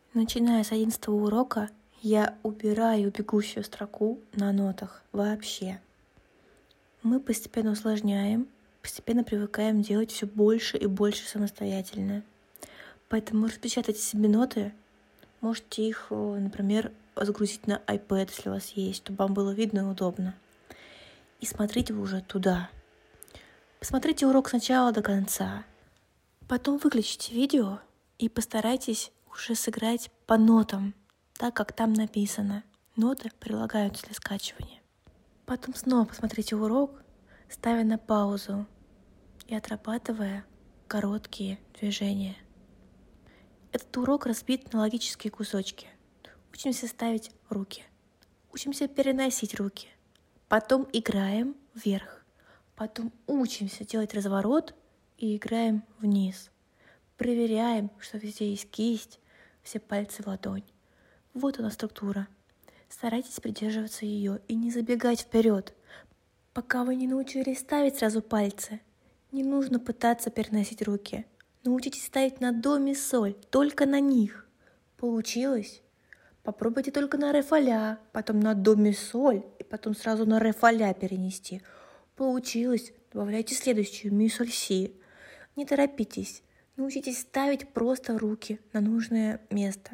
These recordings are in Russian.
Начиная с 11 урока я убираю бегущую строку на нотах вообще. Мы постепенно усложняем, постепенно привыкаем делать все больше и больше самостоятельно. Поэтому распечатайте себе ноты, можете их, например, загрузить на iPad, если у вас есть, чтобы вам было видно и удобно. И смотрите уже туда. Посмотрите урок с начала до конца. Потом выключите видео и постарайтесь уже сыграть по нотам, так как там написано. Ноты прилагаются для скачивания. Потом снова посмотрите урок, ставя на паузу и отрабатывая короткие движения. Этот урок разбит на логические кусочки. Учимся ставить руки, учимся переносить руки, потом играем вверх, потом учимся делать разворот и играем вниз. Проверяем, что везде есть кисть, все пальцы в ладонь. Вот она структура. Старайтесь придерживаться ее и не забегать вперед. Пока вы не научились ставить сразу пальцы, не нужно пытаться переносить руки. Научитесь ставить на до, ми, соль, только на них. Получилось? Попробуйте только на ре, фа, ля, потом на до, ми, соль, и потом сразу на ре, фа, ля перенести. Получилось? Добавляйте следующую, ми, соль, си. Не торопитесь. Научитесь ставить просто руки на нужное место.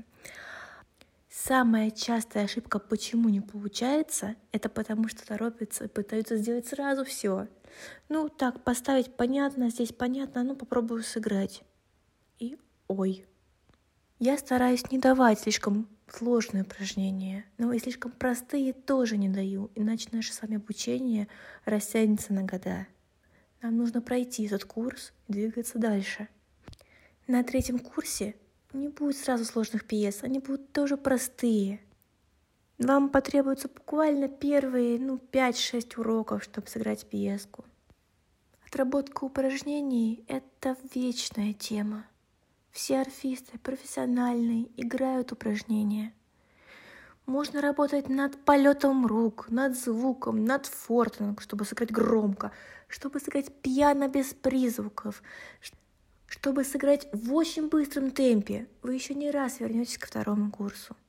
Самая частая ошибка, почему не получается, это потому что торопятся и пытаются сделать сразу все. Так, поставить понятно, здесь понятно, попробую сыграть. И ой. Я стараюсь не давать слишком сложные упражнения, но и слишком простые тоже не даю, иначе наше с вами обучение растянется на года. Нам нужно пройти этот курс и двигаться дальше. На 3-м курсе не будет сразу сложных пьес, они будут тоже простые. Вам потребуется буквально первые 5-6 уроков, чтобы сыграть пьеску. Отработка упражнений — это вечная тема. Все орфисты профессиональные играют упражнения. Можно работать над полетом рук, над звуком, над фортом, чтобы сыграть громко, чтобы сыграть пьяно без призвуков, чтобы сыграть в очень быстром темпе. Вы еще не раз вернетесь ко 2-му курсу.